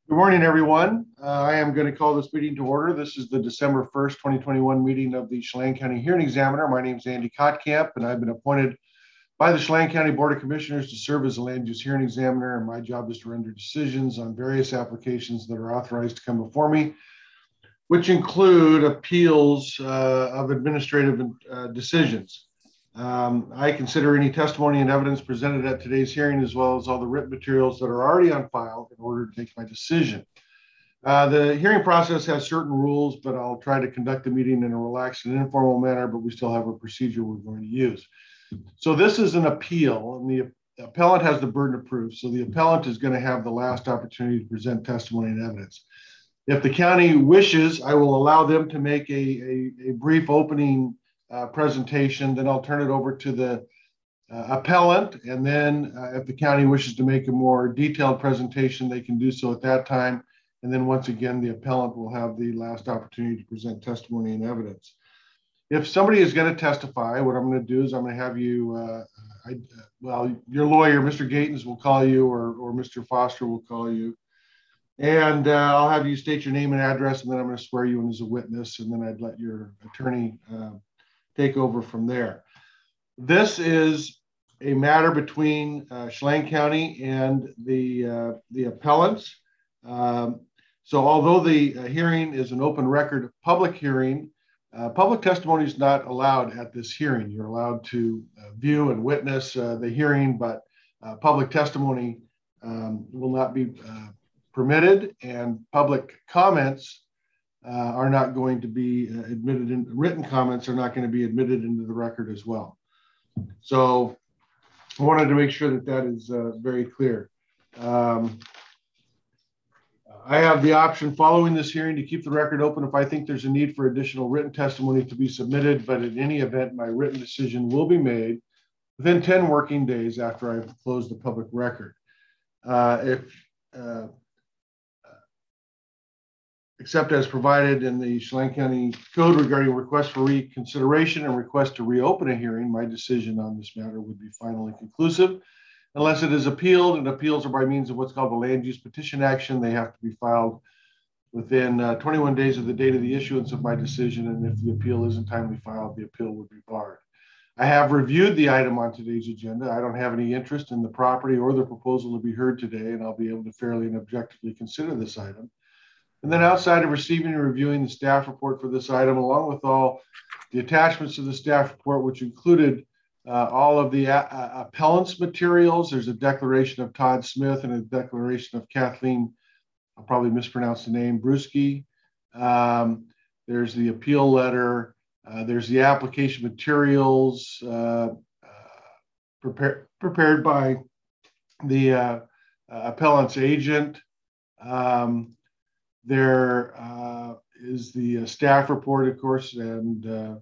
Good morning, everyone. I am going to call this meeting to order. This is the December 1st, 2021 meeting of the Chelan County Hearing Examiner. My name is Andy Kottkamp, and I've been appointed by the Chelan County Board of Commissioners to serve as a land use hearing examiner, and my job is to render decisions on various applications that are authorized to come before me, which include appeals of administrative decisions. I consider any testimony and evidence presented at today's hearing, as well as all the written materials that are already on file, in order to make my decision. The hearing process has certain rules, but I'll try to conduct the meeting in a relaxed and informal manner, but we still have a procedure we're going to use. So this is an appeal, and the appellant has the burden of proof. So the appellant is going to have the last opportunity to present testimony and evidence. If the county wishes, I will allow them to make a brief opening presentation, then I'll turn it over to the appellant. And then if the county wishes to make a more detailed presentation, they can do so at that time. And then once again, the appellant will have the last opportunity to present testimony and evidence. If somebody is going to testify, what I'm going to do is I'm going to have you, your lawyer, Mr. Gatens, will call you, or Mr. Foster will call you. And I'll have you state your name and address, and then I'm going to swear you in as a witness, and then I'd let your attorney take over from there. This is a matter between Chelan County and the appellants. So although the hearing is an open record public hearing, public testimony is not allowed at this hearing. You're allowed to view and witness the hearing, but public testimony will not be permitted, and public comments are not going to be admitted in. Written comments are not going to be admitted into the record as well. So I wanted to make sure that that is very clear. I have the option following this hearing to keep the record open if I think there's a need for additional written testimony to be submitted, but in any event, my written decision will be made within 10 working days after I've closed the public record. Except as provided in the Chelan County Code regarding request for reconsideration and request to reopen a hearing, my decision on this matter would be final and conclusive. Unless it is appealed, and appeals are by means of what's called the land use petition action. They have to be filed within 21 days of the date of the issuance of my decision, and if the appeal isn't timely filed, the appeal would be barred. I have reviewed the item on today's agenda. I don't have any interest in the property or the proposal to be heard today, and I'll be able to fairly and objectively consider this item. And then outside of receiving and reviewing the staff report for this item, along with all the attachments to the staff report, which included all of the appellant's materials, there's a declaration of Todd Smith and a declaration of Kathleen, I'll probably mispronounce the name, Brusky. There's the appeal letter. There's the application materials prepared by the appellant's agent. There is the staff report, of course, and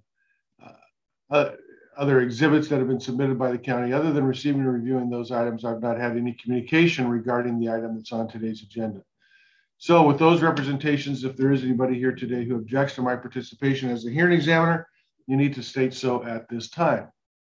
other exhibits that have been submitted by the county. Other than receiving and reviewing those items, I've not had any communication regarding the item that's on today's agenda. So with those representations, if there is anybody here today who objects to my participation as a hearing examiner, you need to state so at this time.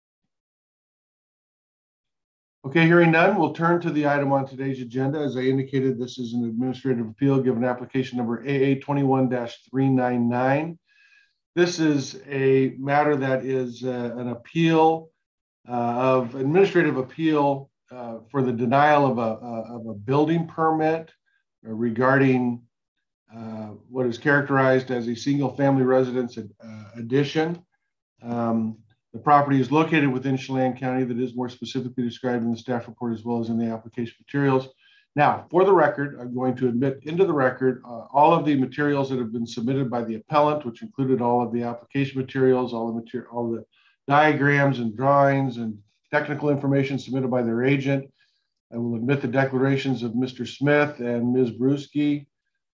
Okay, hearing none, we'll turn to the item on today's agenda. As I indicated, this is an administrative appeal given application number AA21-399. This is a matter that is an appeal of administrative appeal for the denial of a building permit regarding what is characterized as a single family residence addition. The property is located within Chelan County. That is more specifically described in the staff report as well as in the application materials. Now, for the record, I'm going to admit into the record all of the materials that have been submitted by the appellant, which included all of the application materials, all the diagrams and drawings and technical information submitted by their agent. I will admit the declarations of Mr. Smith and Ms. Brusky,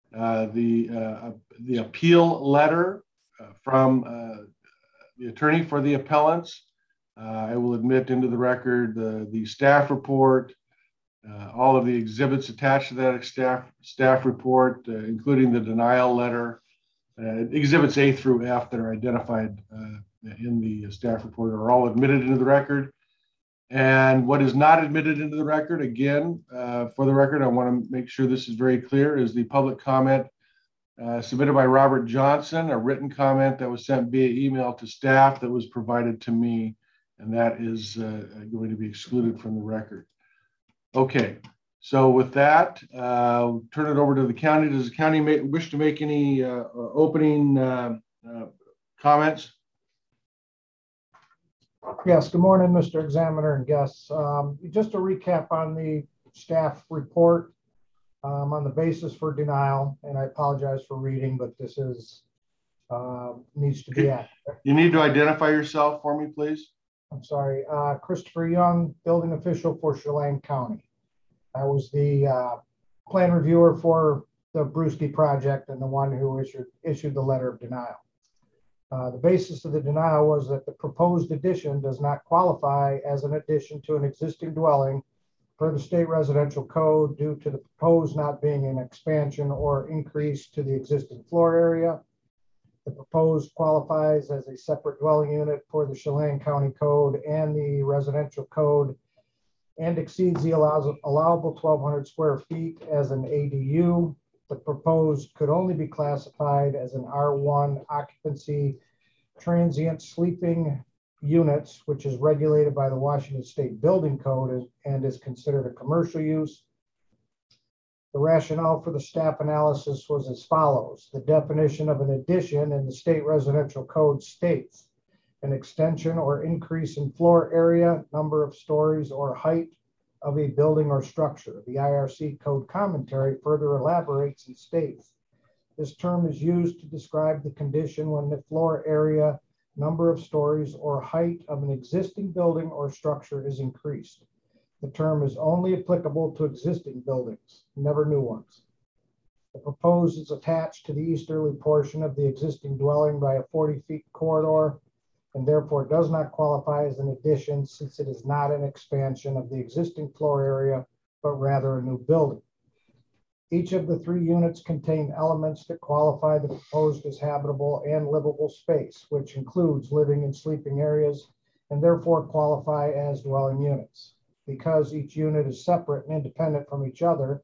the appeal letter from the attorney for the appellants. I will admit into the record the staff report, all of the exhibits attached to that staff report, including the denial letter, exhibits A through F that are identified in the staff report are all admitted into the record. And what is not admitted into the record, again, for the record, I want to make sure this is very clear, is the public comment submitted by Robert Johnson, a written comment that was sent via email to staff that was provided to me, and that is going to be excluded from the record. Okay, so with that, turn it over to the county. Does the county wish to make any opening comments? Yes, good morning, Mr. Examiner and guests. Just a recap on the staff report on the basis for denial, and I apologize for reading, but this is needs to be accurate. You need to identify yourself for me, please. I'm sorry, Christopher Young, building official for Chelan County. I was the plan reviewer for the Brewski project and the one who issued the letter of denial. The basis of the denial was that the proposed addition does not qualify as an addition to an existing dwelling per the state residential code due to the proposed not being an expansion or increase to the existing floor area. The proposed qualifies as a separate dwelling unit for the Chelan County Code and the residential code and exceeds the allowable 1,200 square feet as an ADU. The proposed could only be classified as an R1 occupancy transient sleeping units, which is regulated by the Washington State Building Code and is considered a commercial use. The rationale for the staff analysis was as follows. The definition of an addition in the state residential code states an extension or increase in floor area, number of stories, or height of a building or structure. The IRC code commentary further elaborates and states, this term is used to describe the condition when the floor area, number of stories, or height of an existing building or structure is increased. The term is only applicable to existing buildings, never new ones. The proposed is attached to the easterly portion of the existing dwelling by a 40-foot corridor and therefore does not qualify as an addition since it is not an expansion of the existing floor area, but rather a new building. Each of the three units contain elements that qualify the proposed as habitable and livable space, which includes living and sleeping areas, and therefore qualify as dwelling units. Because each unit is separate and independent from each other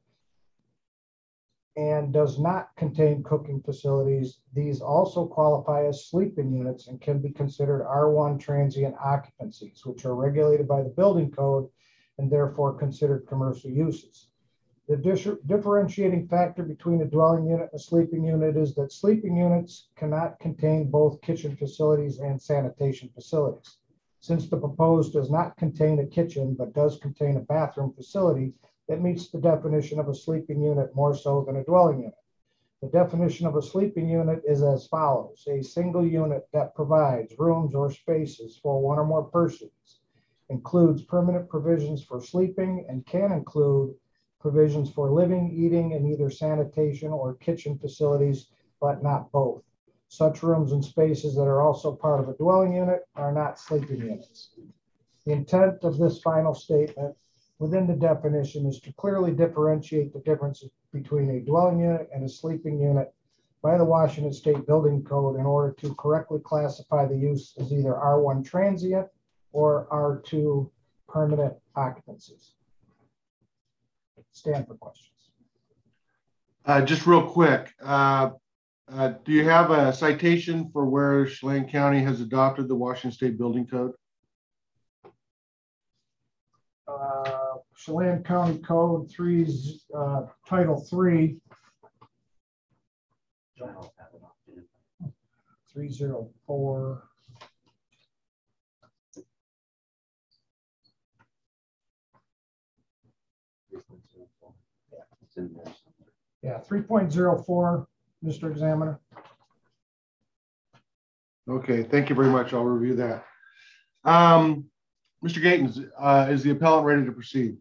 and does not contain cooking facilities, these also qualify as sleeping units and can be considered R1 transient occupancies, which are regulated by the building code and therefore considered commercial uses. The differentiating factor between a dwelling unit and a sleeping unit is that sleeping units cannot contain both kitchen facilities and sanitation facilities. Since the proposed does not contain a kitchen, but does contain a bathroom facility, it meets the definition of a sleeping unit more so than a dwelling unit. The definition of a sleeping unit is as follows: a single unit that provides rooms or spaces for one or more persons, includes permanent provisions for sleeping, and can include provisions for living, eating, and either sanitation or kitchen facilities, but not both. Such rooms and spaces that are also part of a dwelling unit are not sleeping units. The intent of this final statement within the definition is to clearly differentiate the differences between a dwelling unit and a sleeping unit by the Washington State Building Code in order to correctly classify the use as either R1 transient or R2 permanent occupancies. Stand for questions. Just real quick, do you have a citation for where Chelan County has adopted the Washington State Building Code? Chelan County Code 3, Title 3, 304. Yeah, 3.04, Mr. Examiner. Okay, thank you very much. I'll review that. Mr. Gatens, is the appellant ready to proceed?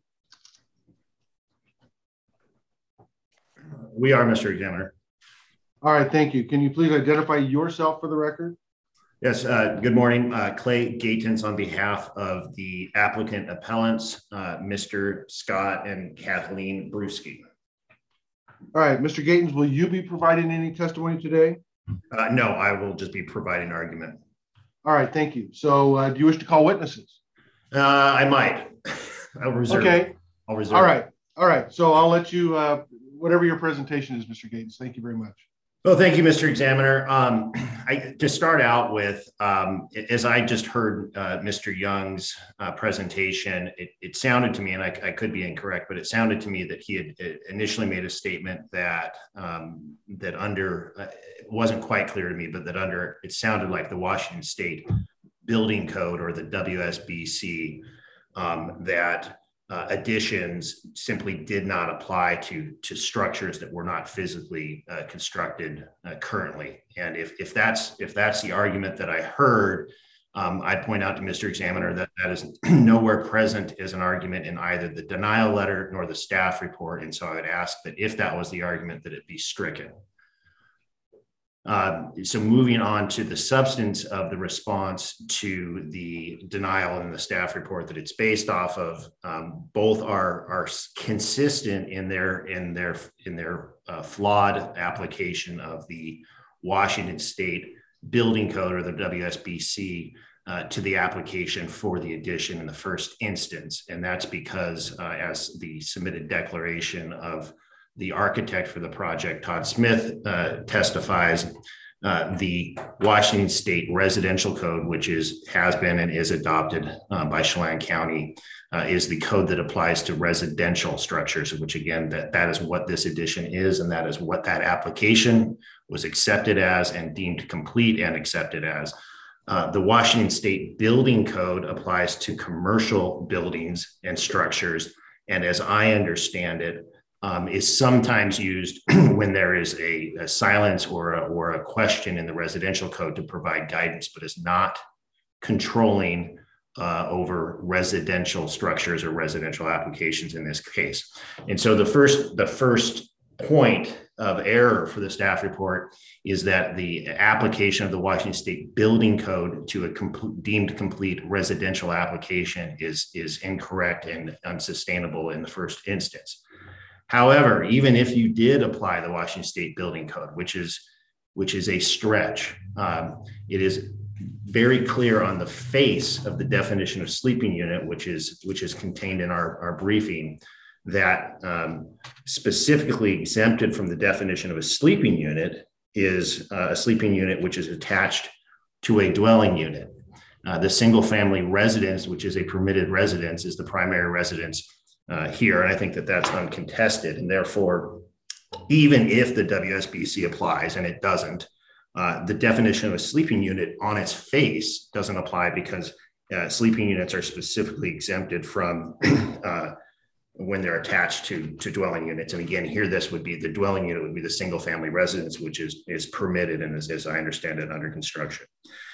We are, Mr. Examiner. All right, thank you. Can you please identify yourself for the record? Yes, good morning. Clay Gatens on behalf of the applicant appellants, Mr. Scott and Kathleen Brewski. All right, Mr. Gatens, will you be providing any testimony today? No, I will just be providing argument. All right, thank you. So do you wish to call witnesses? I might. I'll reserve. Okay. I'll reserve. All right. All right. So I'll let you, whatever your presentation is, Mr. Gates. Thank you very much. Well, thank you, Mr. Examiner. To start out with, as I just heard Mr. Young's presentation, it sounded to me, and I could be incorrect, but it sounded to me that he had initially made a statement that that under, it wasn't quite clear to me, but that under, it sounded like the Washington State Building Code, or the WSBC, that additions simply did not apply to structures that were not physically constructed currently. And if that's the argument that I heard, I'd point out to Mr. Examiner that that is nowhere present as an argument in either the denial letter nor the staff report. And so I would ask that if that was the argument, that it be stricken. So moving on to the substance of the response to the denial in the staff report that it's based off of, both are consistent in their flawed application of the Washington State Building Code, or the WSBC, to the application for the addition in the first instance. And that's because, as the submitted declaration of the architect for the project, Todd Smith, testifies, the Washington State Residential Code, which has been and is adopted by Chelan County, is the code that applies to residential structures, which again, that is what this addition is, and that is what that application was accepted as and deemed complete and accepted as. The Washington State Building Code applies to commercial buildings and structures, and as I understand it, is sometimes used when there is a silence or a question in the residential code to provide guidance, but is not controlling over residential structures or residential applications in this case. And so the first point of error for the staff report is that the application of the Washington State Building Code to a deemed complete residential application is incorrect and unsustainable in the first instance. However, even if you did apply the Washington State Building Code, which is a stretch, it is very clear on the face of the definition of sleeping unit, which is contained in our briefing, that specifically exempted from the definition of a sleeping unit is a sleeping unit which is attached to a dwelling unit. The single family residence, which is a permitted residence, is the primary residence here. And I think that that's uncontested. And therefore, even if the WSBC applies, and it doesn't, the definition of a sleeping unit on its face doesn't apply, because sleeping units are specifically exempted from when they're attached to dwelling units. And again, here, this would be, the dwelling unit would be the single family residence, which is permitted and is, as I understand it, under construction.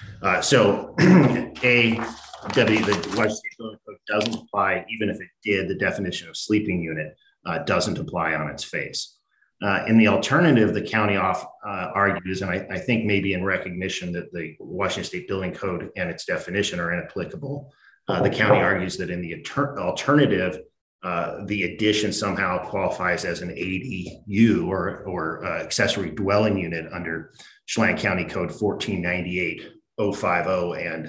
So the Washington State Building Code doesn't apply. Even if it did, the definition of sleeping unit doesn't apply on its face. In the alternative, the county argues, and I think maybe in recognition that the Washington State Building Code and its definition are inapplicable, the county argues that in the alternative, the addition somehow qualifies as an ADU or accessory dwelling unit under Chelan County Code 1498, 050 and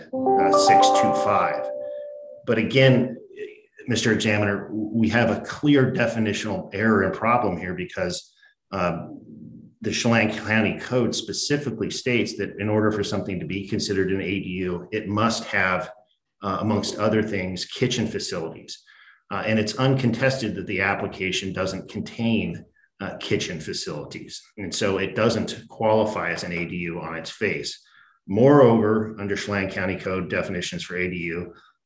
625. But again, Mr. Examiner, we have a clear definitional error and problem here, because the Chelan County Code specifically states that in order for something to be considered an ADU, it must have, amongst other things, kitchen facilities. And it's uncontested that the application doesn't contain kitchen facilities. And so it doesn't qualify as an ADU on its face. Moreover, under Chelan County Code definitions for ADU,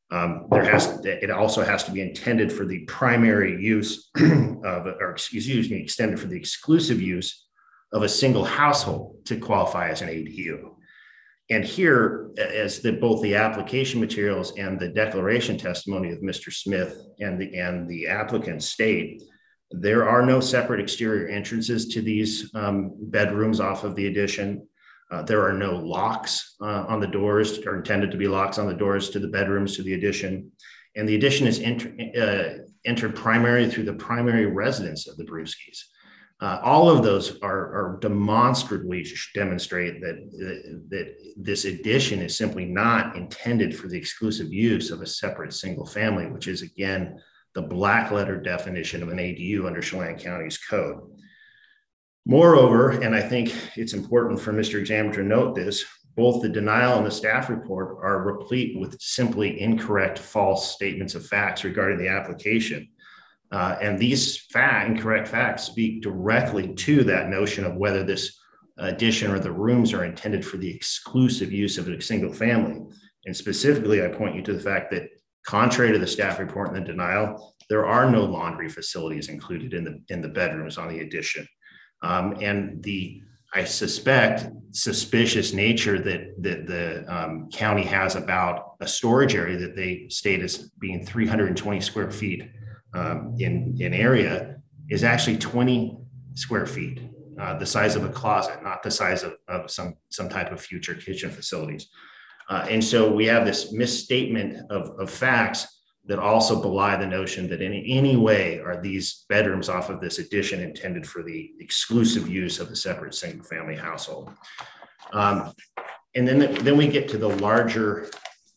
it also has to be intended for the primary use of, or excuse me, extended for the exclusive use of a single household to qualify as an ADU. And here, as both the application materials and the declaration testimony of Mr. Smith and the applicant state, there are no separate exterior entrances to these bedrooms off of the addition. There are no locks on the doors, or intended to be locks on the doors to the bedrooms to the addition. And the addition is entered primarily through the primary residence of the Brewskis. All of those are demonstrably demonstrate that this addition is simply not intended for the exclusive use of a separate single family, which is, again, the black letter definition of an ADU under Chelan County's code. Moreover, and I think it's important for Mr. Examiner to note this, both the denial and the staff report are replete with simply incorrect, false statements of facts regarding the application. And these incorrect facts speak directly to that notion of whether this addition or the rooms are intended for the exclusive use of a single family. And specifically, I point you to the fact that contrary to the staff report and the denial, there are no laundry facilities included in the bedrooms on the addition. And I suspect suspicious nature that the county has about a storage area that they state as being 320 square feet in area is actually 20 square feet, the size of a closet, not the size of some type of future kitchen facilities. And so we have this misstatement of facts that also belie the notion that in any way are these bedrooms off of this addition intended for the exclusive use of a separate single family household. And then we get to the larger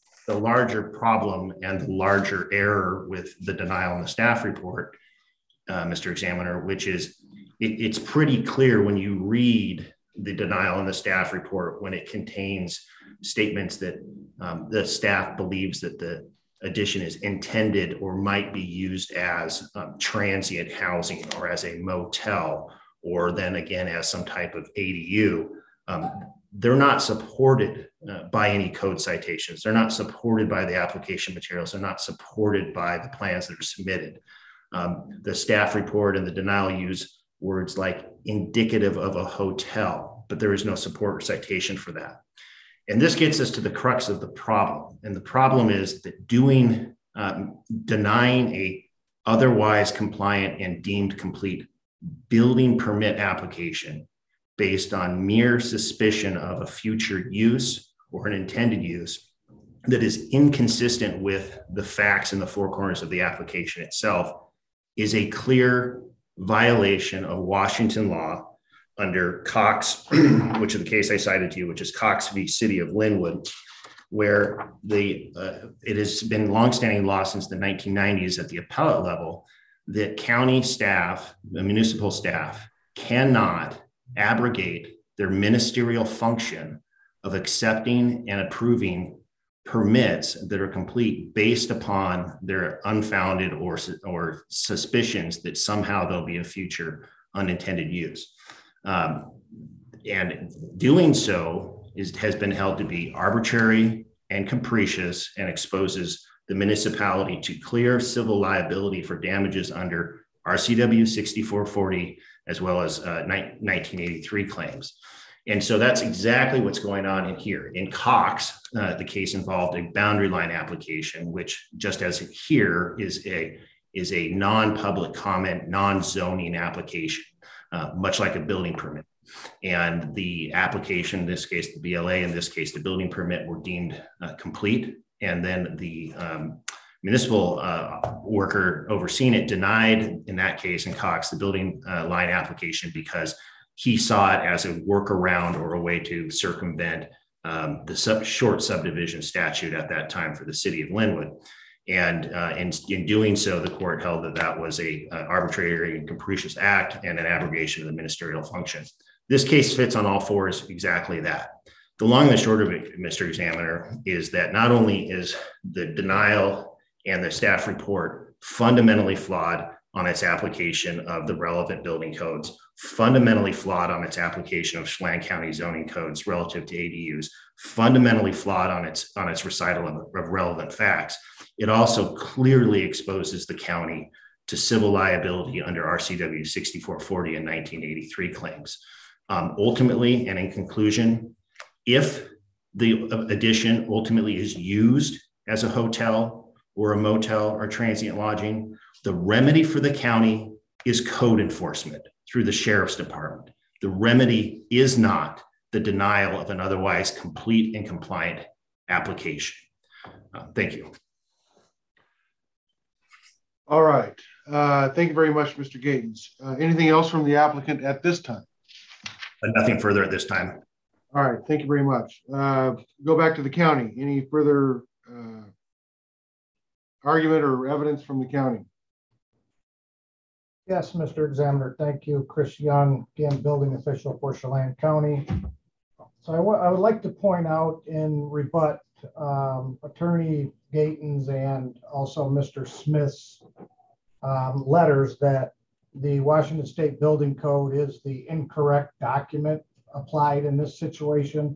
problem and the larger error with the denial in the staff report, Mr. Examiner, which is it's pretty clear when you read the denial in the staff report when it contains statements that the staff believes that the addition is intended or might be used as transient housing or as a motel, or then again as some type of ADU. They're not supported by any code citations. They're not supported by the application materials. They're not supported by the plans that are submitted. The staff report and the denial use words like indicative of a hotel, but there is no support or citation for that. And this gets us to the crux of the problem. And the problem is that denying a otherwise compliant and deemed complete building permit application based on mere suspicion of a future use or an intended use that is inconsistent with the facts in the four corners of the application itself is a clear violation of Washington law under Cox, which is the case I cited to you, which is Cox v. City of Linwood, where it has been longstanding law since the 1990s at the appellate level that county staff, the municipal staff, cannot abrogate their ministerial function of accepting and approving permits that are complete based upon their unfounded or suspicions that somehow there'll be a future unintended use. And doing so has been held to be arbitrary and capricious and exposes the municipality to clear civil liability for damages under RCW 6440 as well as 1983 claims. And so that's exactly what's going on in here. In Cox, the case involved a boundary line application, which just as here is a non-public comment, non-zoning application. Much like a building permit. And the application, in this case, the BLA, in this case, the building permit were deemed complete. And then the municipal worker overseeing it denied, in that case, in Cox, the building line application because he saw it as a workaround or a way to circumvent the short subdivision statute at that time for the city of Linwood. And in doing so, the court held that that was a arbitrary and capricious act and an abrogation of the ministerial function. This case fits on all fours exactly that. The long and the short of it, Mr. Examiner, is that not only is the denial and the staff report fundamentally flawed on its application of the relevant building codes, fundamentally flawed on its application of Chelan County zoning codes relative to ADUs, fundamentally flawed on its recital of relevant facts. It also clearly exposes the county to civil liability under RCW 6440 and 1983 claims. Ultimately, and in conclusion, if the addition ultimately is used as a hotel or a motel or transient lodging, the remedy for the county is code enforcement through the sheriff's department. The remedy is not the denial of an otherwise complete and compliant application. Thank you. All right. Thank you very much, Mr. Gatens. Anything else from the applicant at this time? Nothing further at this time. All right, thank you very much. Go back to the county. Any further argument or evidence from the county? Yes, Mr. Examiner. Thank you. Chris Young, again, building official for Chelan County. So I would like to point out in rebut Attorney Gatens and also Mr. Smith's letters that the Washington State Building Code is the incorrect document applied in this situation.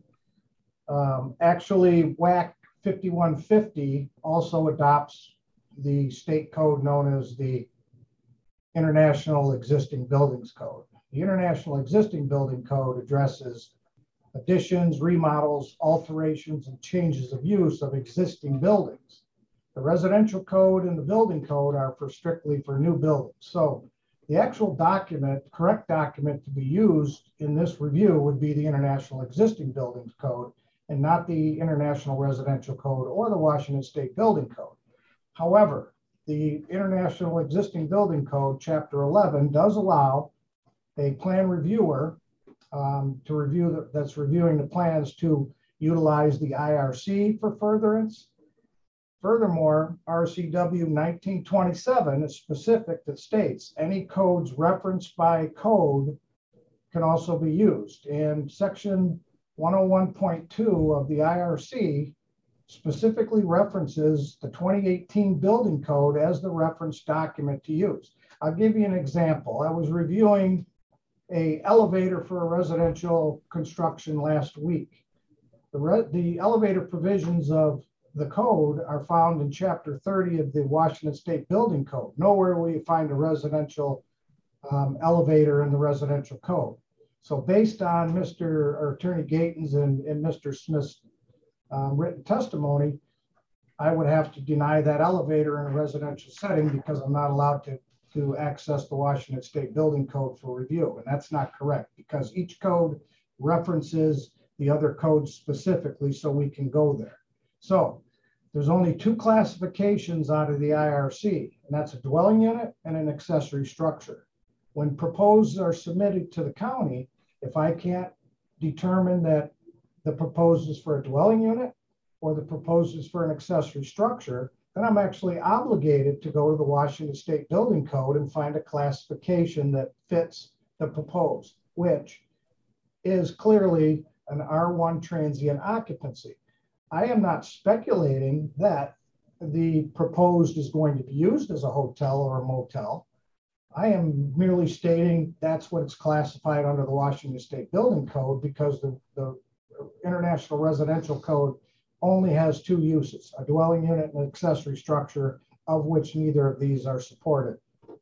Actually, WAC 5150 also adopts the state code known as the International Existing Buildings Code. The International Existing Building Code addresses additions, remodels, alterations, and changes of use of existing buildings. The residential code and the building code are strictly for new buildings. So the actual document, correct document to be used in this review would be the International Existing Buildings Code and not the International Residential Code or the Washington State Building Code. However, the International Existing Building Code, Chapter 11, does allow a plan reviewer to review that's reviewing the plans to utilize the IRC for furtherance. Furthermore, RCW 1927 is specific that states any codes referenced by code can also be used. And Section 101.2 of the IRC specifically references the 2018 building code as the reference document to use. I'll give you an example. I was reviewing an elevator for a residential construction last week. The elevator provisions of the code are found in Chapter 30 of the Washington State Building Code. Nowhere will you find a residential elevator in the residential code. So based on Attorney Gatens and Mr. Smith's written testimony, I would have to deny that elevator in a residential setting because I'm not allowed to access the Washington State Building Code for review. And that's not correct because each code references the other codes specifically so we can go there. So there's only two classifications out of the IRC, and that's a dwelling unit and an accessory structure. When proposals are submitted to the county, if I can't determine that the proposal is for a dwelling unit or the proposal is for an accessory structure, then I'm actually obligated to go to the Washington State Building Code and find a classification that fits the proposed, which is clearly an R1 transient occupancy. I am not speculating that the proposed is going to be used as a hotel or a motel. I am merely stating that's what it's classified under the Washington State Building Code because the International Residential Code only has two uses, a dwelling unit and an accessory structure, of which neither of these are supported.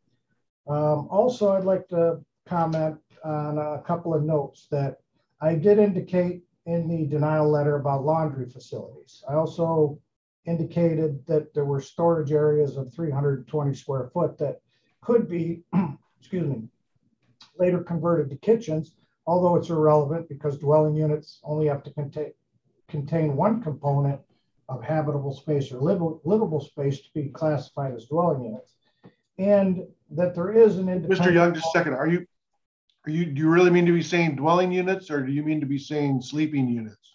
Also, I'd like to comment on a couple of notes that I did indicate in the denial letter about laundry facilities. I also indicated that there were storage areas of 320 square foot that could be, excuse me, later converted to kitchens, although it's irrelevant because dwelling units only have to contain one component of habitable space or livable space to be classified as dwelling units. And that there is an independent— Mr. Young, just a second. Do you really mean to be saying dwelling units or do you mean to be saying sleeping units?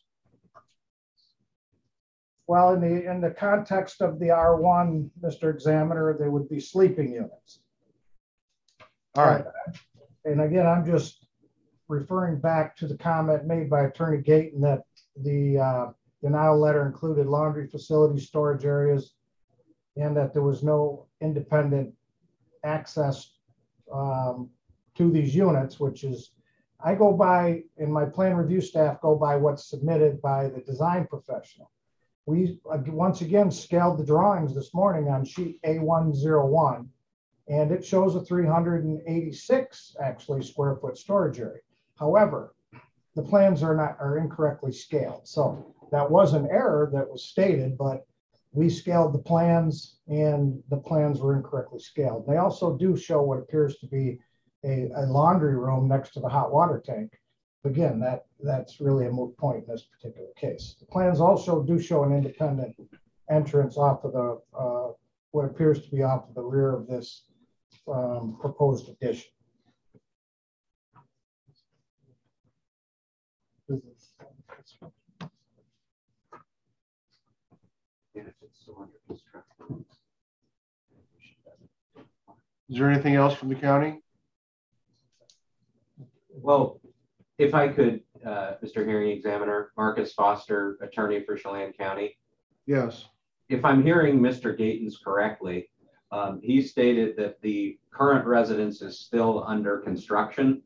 Well, in the context of the R1, Mr. Examiner, they would be sleeping units. All right. And again, I'm just referring back to the comment made by Attorney Gaten that the denial letter included laundry facilities, storage areas, and that there was no independent access to these units, which is, I go by, and my plan review staff go by what's submitted by the design professional. We, once again, scaled the drawings this morning on sheet A101, and it shows a 386 actually square foot storage area. However, the plans are incorrectly scaled. So that was an error that was stated, but we scaled the plans and the plans were incorrectly scaled. They also do show what appears to be a laundry room next to the hot water tank. Again, that's really a moot point in this particular case. The plans also do show an independent entrance off of the what appears to be off of the rear of this proposed addition. Is there anything else from the county? Well, if I could, Mr. Hearing Examiner, Marcus Foster, attorney for Chelan County. Yes. If I'm hearing Mr. Gatens correctly, he stated that the current residence is still under construction.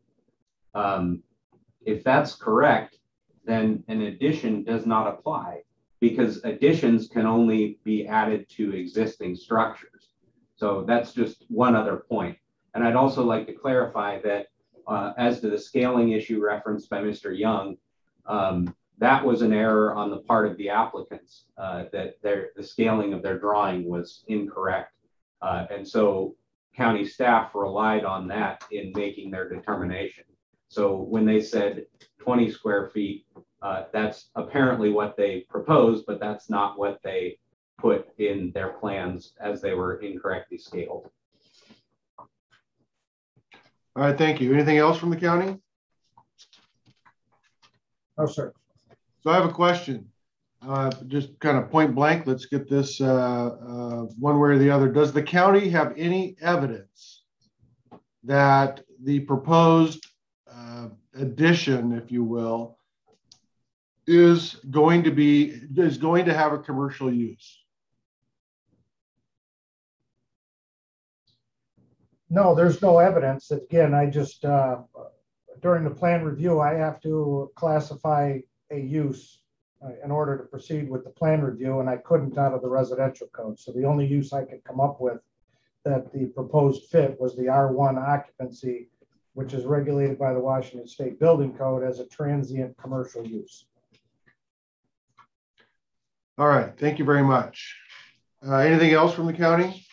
If that's correct, then an addition does not apply because additions can only be added to existing structures. So that's just one other point. And I'd also like to clarify that as to the scaling issue referenced by Mr. Young, that was an error on the part of the applicants, that the scaling of their drawing was incorrect. And so county staff relied on that in making their determination. So when they said 20 square feet, that's apparently what they proposed, but that's not what they put in their plans as they were incorrectly scaled. All right, thank you. Anything else from the county? No, sir. So I have a question. Just kind of point blank, let's get this one way or the other. Does the county have any evidence that the proposed addition, if you will, is going to have a commercial use? No, there's no evidence. Again, I just, during the plan review, I have to classify a use in order to proceed with the plan review, and I couldn't out of the residential code. So the only use I could come up with that the proposed fit was the R1 occupancy, which is regulated by the Washington State Building Code as a transient commercial use. All right, thank you very much. Anything else from the county?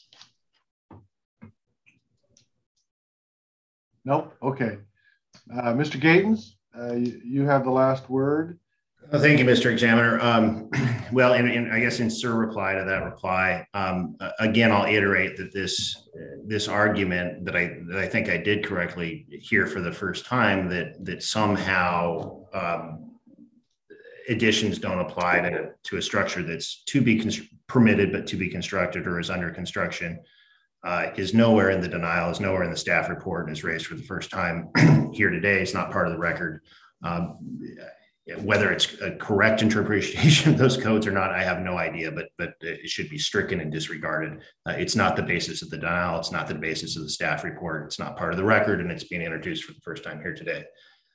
Nope. Okay. Mr. Gatens, you have the last word. Thank you, Mr. Examiner. Well, and I guess in reply to that reply, again, I'll iterate that this argument that I think I did correctly hear for the first time, that somehow additions don't apply to a structure that's to be permitted but to be constructed or is under construction, is nowhere in the denial, is nowhere in the staff report, and is raised for the first time here today. It's not part of the record. Whether it's a correct interpretation of those codes or not, I have no idea, but it should be stricken and disregarded. It's not the basis of the denial. It's not the basis of the staff report. It's not part of the record, and it's being introduced for the first time here today.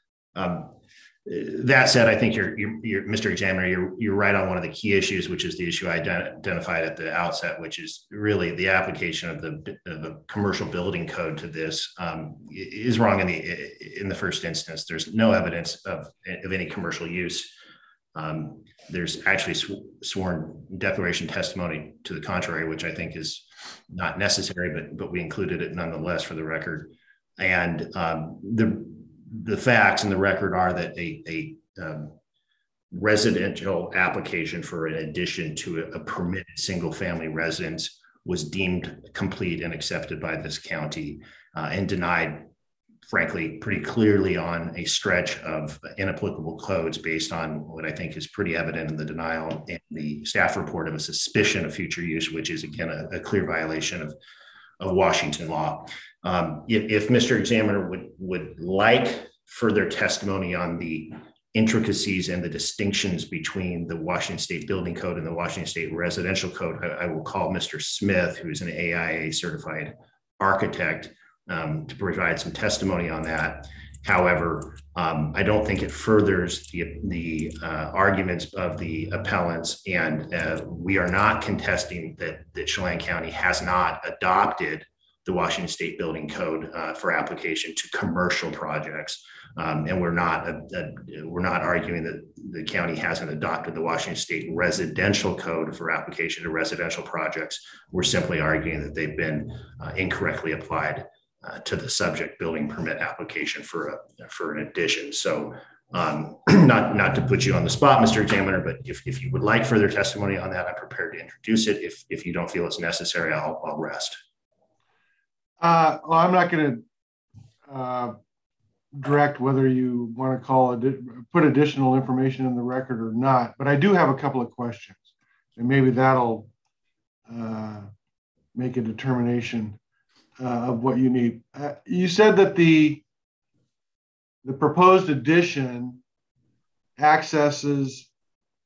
That said, I think you're Mr. Examiner, you're right on one of the key issues, which is the issue I identified at the outset, which is really the application of the commercial building code to this is wrong in the first instance. There's no evidence of any commercial use. There's actually sworn declaration testimony to the contrary, which I think is not necessary, but we included it nonetheless for the record. And the facts and the record are that a residential application for an addition to a permitted single family residence was deemed complete and accepted by this county and denied, frankly, pretty clearly on a stretch of inapplicable codes based on what I think is pretty evident in the denial and the staff report of a suspicion of future use, which is, again, a clear violation of Washington law. If Mr. Examiner would like further testimony on the intricacies and the distinctions between the Washington State Building Code and the Washington State Residential Code, I will call Mr. Smith, who's an AIA certified architect, to provide some testimony on that. However, I don't think it furthers the arguments of the appellants, and we are not contesting that Chelan County has not adopted the Washington State Building Code for application to commercial projects, and we're not arguing that the county hasn't adopted the Washington State Residential Code for application to residential projects. We're simply arguing that they've been incorrectly applied to the subject building permit application for an addition. So not to put you on the spot, Mr. Examiner, but if you would like further testimony on that, I'm prepared to introduce it. If you don't feel it's necessary, I'll rest. Well, I'm not going to direct whether you want to put additional information in the record or not, but I do have a couple of questions, and maybe that'll make a determination of what you need. You said that the proposed addition is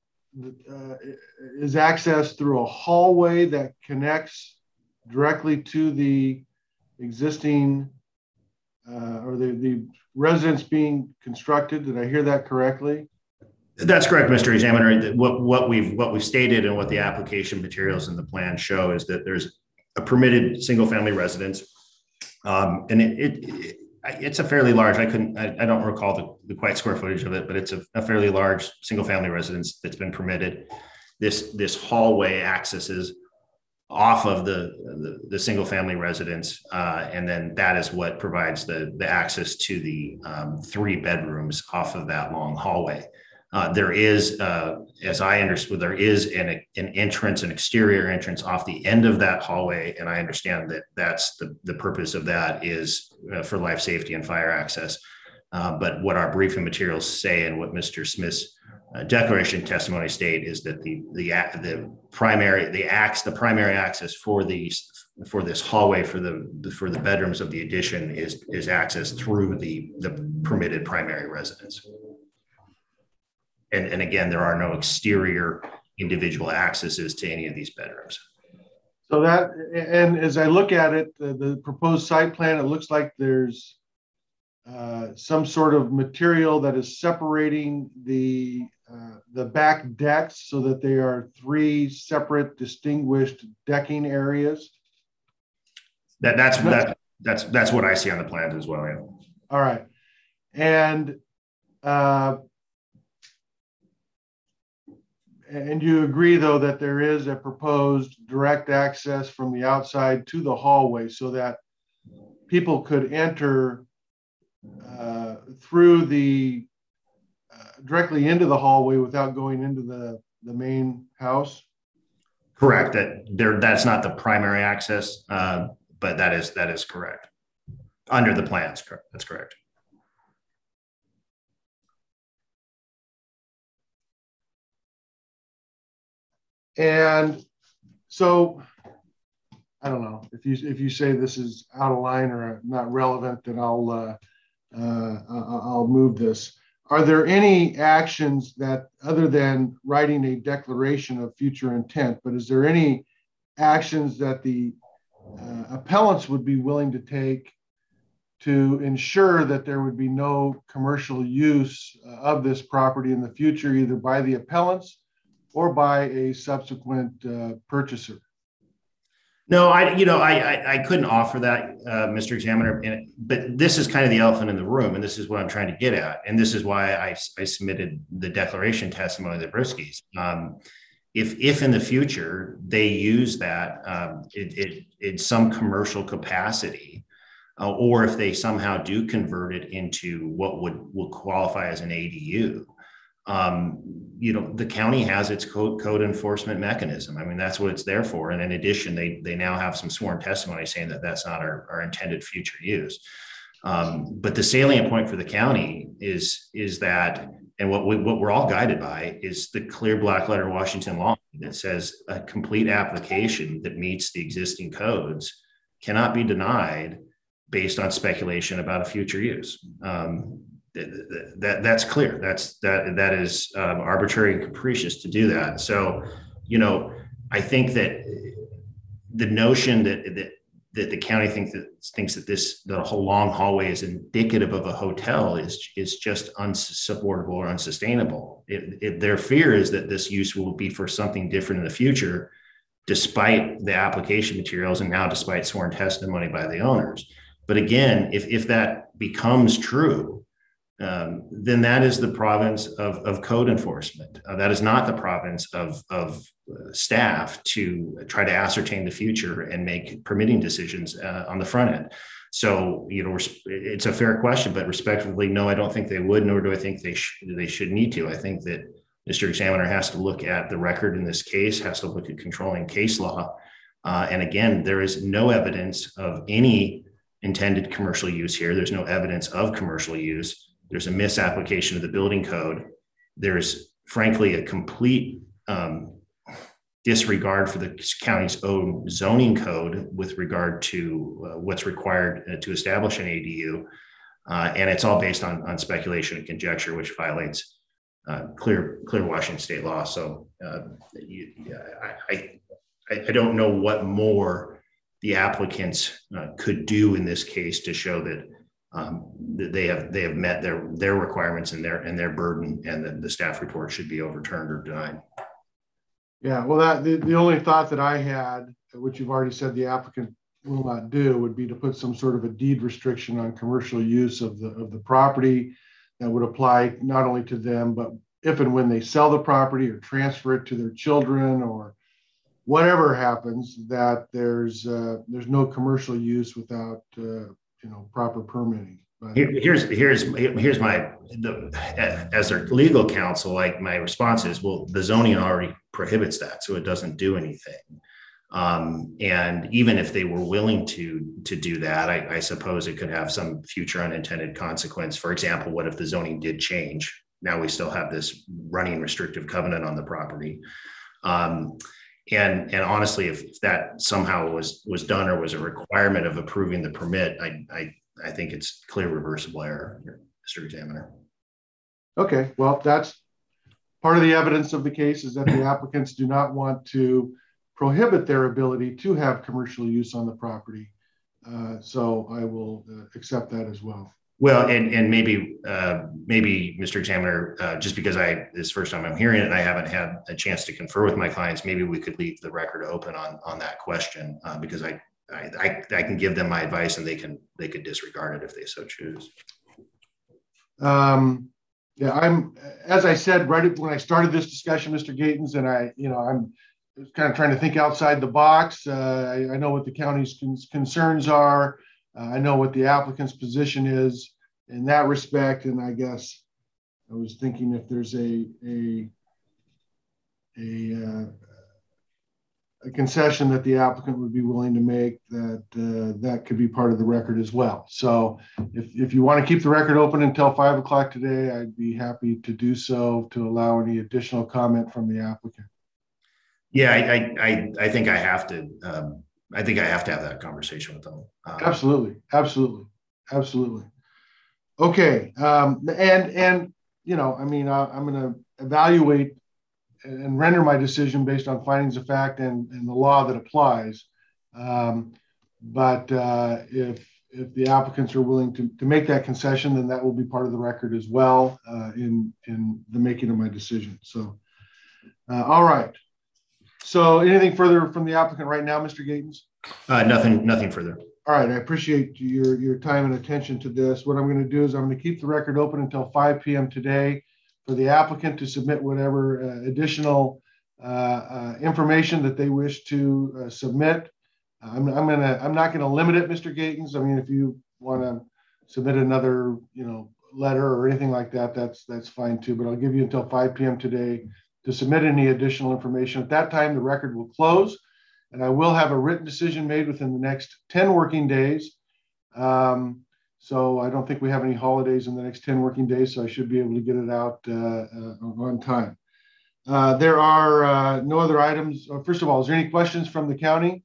accessed through a hallway that connects directly to the existing or the residence being constructed. Did I hear that correctly? That's correct, Mr. Examiner. What we've stated and what the application materials in the plan show is that there's a permitted single family residence, and it's a fairly large. I don't recall the quite square footage of it, but it's a fairly large single family residence that's been permitted. This hallway accesses off of the single family residence, and then that is what provides the access to the 3 bedrooms off of that long hallway. There is, as I understood, there is an entrance, an exterior entrance off the end of that hallway, and I understand that that's the purpose of that is for life safety and fire access. But what our briefing materials say and what Mr. Smith's declaration testimony state is that the primary access for this hallway for the bedrooms of the addition is accessed through the permitted primary residence. And again, there are no exterior individual accesses to any of these bedrooms. So that, and as I look at it, the proposed site plan, it looks like there's some sort of material that is separating the back decks so that they are 3 separate distinguished decking areas. That's what I see on the plans as well. Yeah. All right. And you agree, though, that there is a proposed direct access from the outside to the hallway so that people could enter through the directly into the hallway without going into the main house? Correct. That's not the primary access, but that is correct. Under the plans, correct. That's correct. And so, I don't know if you say this is out of line or not relevant, then I'll move this. Are there any actions that, other than writing a declaration of future intent, but is there any actions that the appellants would be willing to take to ensure that there would be no commercial use of this property in the future, either by the appellants or by a subsequent purchaser? No, I couldn't offer that, Mr. Examiner, but this is kind of the elephant in the room, and this is what I'm trying to get at, and this is why I submitted the declaration testimony of the Briskys. If in the future they use that in some commercial capacity, or if they somehow do convert it into what would qualify as an ADU, the county has its code enforcement mechanism. I mean, that's what it's there for. And in addition, they now have some sworn testimony saying that that's not our intended future use. But the salient point for the county is that, and what we're all guided by, is the clear black letter Washington law that says a complete application that meets the existing codes cannot be denied based on speculation about a future use. That's clear. That is arbitrary and capricious to do that. So, I think that the notion that the county thinks that the whole long hallway is indicative of a hotel is just unsupportable or unsustainable. Their fear is that this use will be for something different in the future, despite the application materials and now despite sworn testimony by the owners. But again, if that becomes true, then that is the province of code enforcement. That is not the province of staff to try to ascertain the future and make permitting decisions on the front end. So, it's a fair question, but respectfully, no, I don't think they would, nor do I think they should need to. I think that Mr. Examiner has to look at the record in this case, has to look at controlling case law, And again, there is no evidence of any intended commercial use here. There's no evidence of commercial use. There's a misapplication of the building code. There's frankly a complete disregard for the county's own zoning code with regard to what's required to establish an ADU. And it's all based on speculation and conjecture, which violates clear Washington state law. So I don't know what more the applicants could do in this case to show that they have met their requirements and their burden, and that the staff report should be overturned or denied. Yeah, well, the only thought that I had, which you've already said the applicant will not do, would be to put some sort of a deed restriction on commercial use of the property that would apply not only to them, but if and when they sell the property or transfer it to their children or whatever happens, that there's no commercial use without proper permitting. But here's my as their legal counsel, like my response is, well, the zoning already prohibits that, so it doesn't do anything. And even if they were willing to do that, I suppose it could have some future unintended consequence. For example, what if the zoning did change? Now we still have this running restrictive covenant on the property. And honestly, if that somehow was done or was a requirement of approving the permit, I think it's clear reversible error, Mr. Examiner. Okay, well, that's part of the evidence of the case, is that the applicants do not want to prohibit their ability to have commercial use on the property. So I will accept that as well. Well, and maybe Mr. Examiner, just because this is the first time I'm hearing it and I haven't had a chance to confer with my clients, maybe we could leave the record open on that question, because I can give them my advice and they could disregard it if they so choose. Yeah, as I said right when I started this discussion, Mr. Gatens, and I'm kind of trying to think outside the box. I know what the county's concerns are. I know what the applicant's position is in that respect, and I guess I was thinking if there's a concession that the applicant would be willing to make, that could be part of the record as well. So if you want to keep the record open until 5 o'clock today, I'd be happy to do so to allow any additional comment from the applicant. Yeah, I think I have to. I think I have to have that conversation with them. Absolutely. Okay, I'm going to evaluate and render my decision based on findings of fact and the law that applies. But if the applicants are willing to make that concession, then that will be part of the record as well in the making of my decision. So, all right. So anything further from the applicant right now, Mr. Gatens? Nothing further. All right, I appreciate your time and attention to this. What I'm going to do is I'm going to keep the record open until 5 p.m. today for the applicant to submit whatever additional information that they wish to submit. I'm not going to limit it, Mr. Gatens. I mean, if you want to submit another letter or anything like that, that's fine too. But I'll give you until 5 p.m. today to submit any additional information. At that time, the record will close, and I will have a written decision made within the next 10 working days. So I don't think we have any holidays in the next 10 working days, so I should be able to get it out on time. There are no other items. First of all, is there any questions from the county?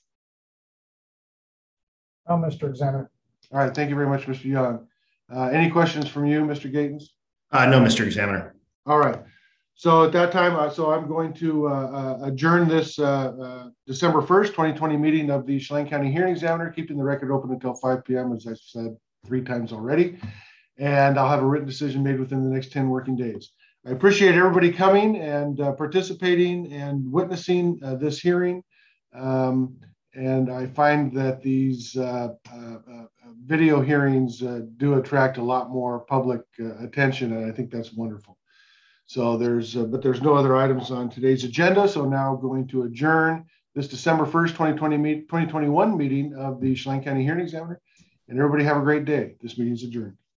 No, Mr. Examiner. All right, thank you very much, Mr. Young. Any questions from you, Mr. Gatens? No, Mr. Examiner. All right. So at that time, I'm going to adjourn this December 1st, 2020 meeting of the Chelan County Hearing Examiner, keeping the record open until 5 p.m., as I said 3 times already. And I'll have a written decision made within the next 10 working days. I appreciate everybody coming and participating and witnessing this hearing. And I find that these video hearings do attract a lot more public attention, and I think that's wonderful. So but there's no other items on today's agenda. So now going to adjourn this December 1st, 2021 meeting of the Chelan County Hearing Examiner. And everybody have a great day. This meeting is adjourned.